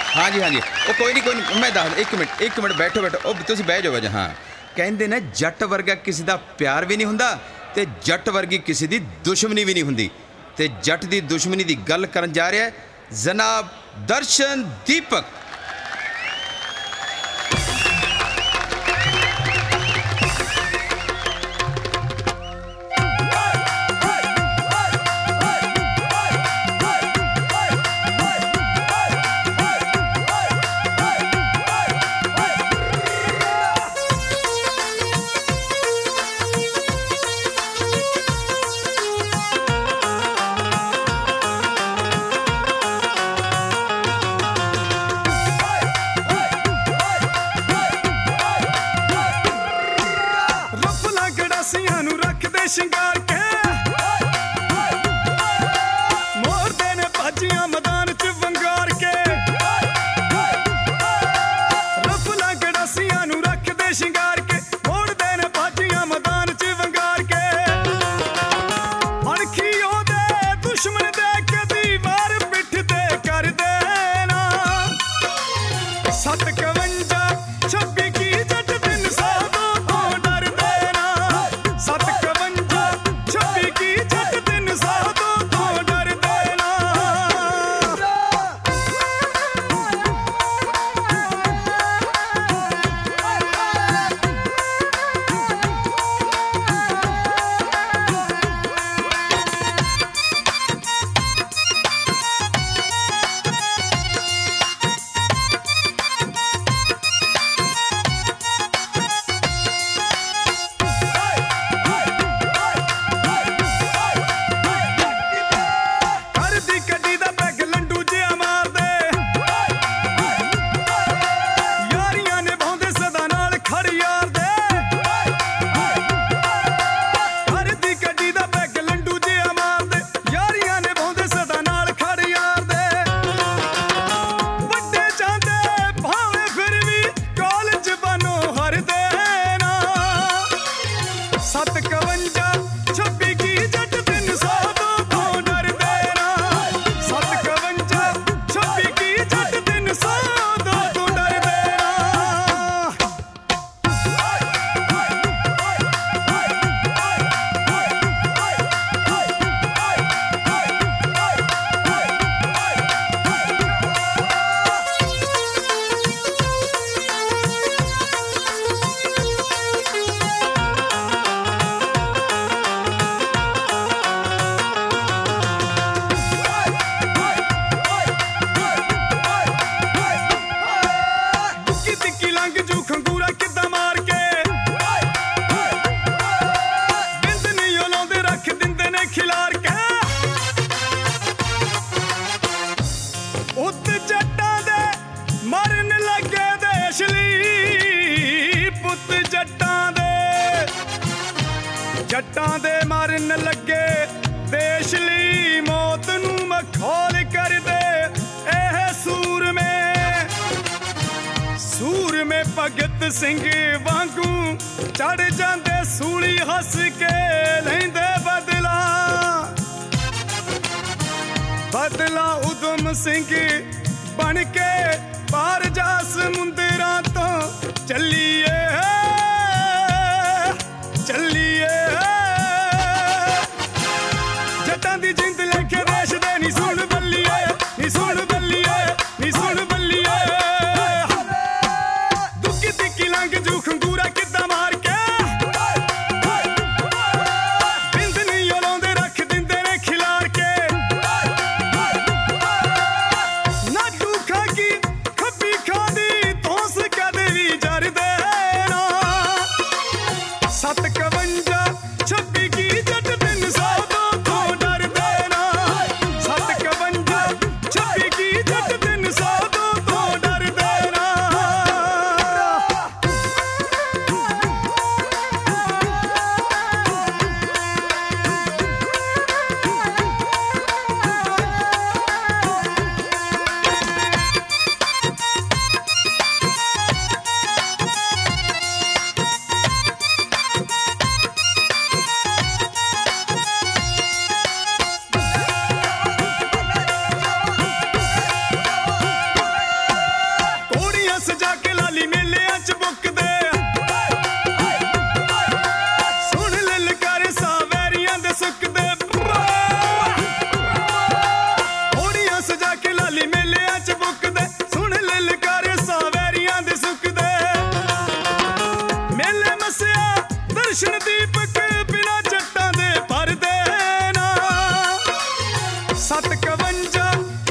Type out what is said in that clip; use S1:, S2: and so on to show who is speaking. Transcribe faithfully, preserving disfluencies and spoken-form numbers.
S1: हाँ जी हाँ जी, ਉਹ ਕੋਈ ਨਹੀਂ ਕੋਈ ਨਹੀਂ, ਮੈਂ ਦੱਸ ਇੱਕ ਮਿੰਟ ਇੱਕ ਮਿੰਟ ਬੈਠੋ ਬੈਠੋ, ਉਹ ਤੁਸੀਂ ਬਹਿ ਜਾਓ ਵਜਾ। ਹਾਂ, ਕਹਿੰਦੇ ਨੇ ਜੱਟ ਵਰਗਾ ਕਿਸੇ ਦਾ ਪਿਆਰ ਵੀ ਨਹੀਂ ਹੁੰਦਾ ਤੇ ਜੱਟ ਵਰਗੀ ਕਿਸੇ ਦੀ ਦੁਸ਼ਮਣੀ ਵੀ ਨਹੀਂ ਹੁੰਦੀ। ਤੇ ਜੱਟ ਦੀ ਦੁਸ਼ਮਣੀ ਦੀ ਗੱਲ ਕਰਨ ਜਾ ਰਿਹਾ ਜਨਾਬ ਦਰਸ਼ਨ ਦੀਪਕ।
S2: ਸ਼ਿੰਗਾਰ ਕੇ ਮੋਰਦੇ ਨੇ ਬਾਜੀਆਂ ਮੈਦਾਨ ਚ ਵੰਗਾਰ ਕੇ ਰਫਲਾਂ ਗੜਾਸੀਆਂ ਨੂੰ ਰੱਖਦੇ ਸ਼ਿੰਗਾਰ ਕੇ ਮੋਰਦੇ ਨੇ ਬਾਜੀਆਂ ਮੈਦਾਨ ਚ ਵੰਗਾਰ ਕੇ ਅਣਖੀ ਉਹਦੇ ਦੁਸ਼ਮਣ ਦੇ ਕਦੀ ਵਾਰ ਪਿੱਠ ਤੇ ਕਰਦੇ ਨਾ ਸੱਤ ਕਵੰਜਾ ਛੱਬੀ ਕੀ ਜੱਟ ਦਿਨ ਸਾਦੋਂ ਤੋਂ ਡਰਦੇ ਨਾ ਸੱਤ ਜੱਟਾਂ ਦੇ ਮਾਰਨ ਲੱਗੇ ਦੇਸ਼ ਲਈ ਮੌਤ ਨੂੰ ਮਖੌਲ ਕਰਦੇ ਇਹ ਸੂਰਮੇ ਸੂਰਮੇ ਭਗਤ ਸਿੰਘ ਵਾਂਗੂ ਚੜ ਜਾਂਦੇ ਸੂਲੀ ਹੱਸ ਕੇ ਲੈਂਦੇ ਬਦਲਾ ਬਦਲਾ ਉਦਮ ਸਿੰਘ ਬਣ ਕੇ ਪਾਰ ਜਾ ਸਮੁੰਦਰਾਂ ਤੋਂ ਚੱਲੀਏ ਚੱਲੀਏ ਜੱਟਾਂ ਦੀ ਜਿੰਦ ਲੈ ਕੇ ਦੇਸ਼ ਦੇ ਨੀ ਸੁਣ ਬੱਲੀਏ ਨੀ ਸੁਣ ਬੱਲੀਏ ਨੀ ਸੁਣ ਬੱਲੀਏ ਦੁੱਕੀ ਤਿੱਕੀ ਲੰਘ ਜੂ ਖੰਗੂਰਾ ਕਿੱਦਾਂ ਮਾਰ ਕੇ ਬਿੰਦ ਨੀ ਲਾਉਂਦੇ ਰੱਖ ਦਿੰਦੇ ਨੇ ਖਿਲਾਰ ਕੇ ਨਾ ਤੂੰ ਖਾਗੀ ਖੱਬੀ ਖਾਦੀ ਤੋਸ ਕਦੇ ਵੀ ਜਰਦੇ ਨਾ ਇਕਵੰਜਾ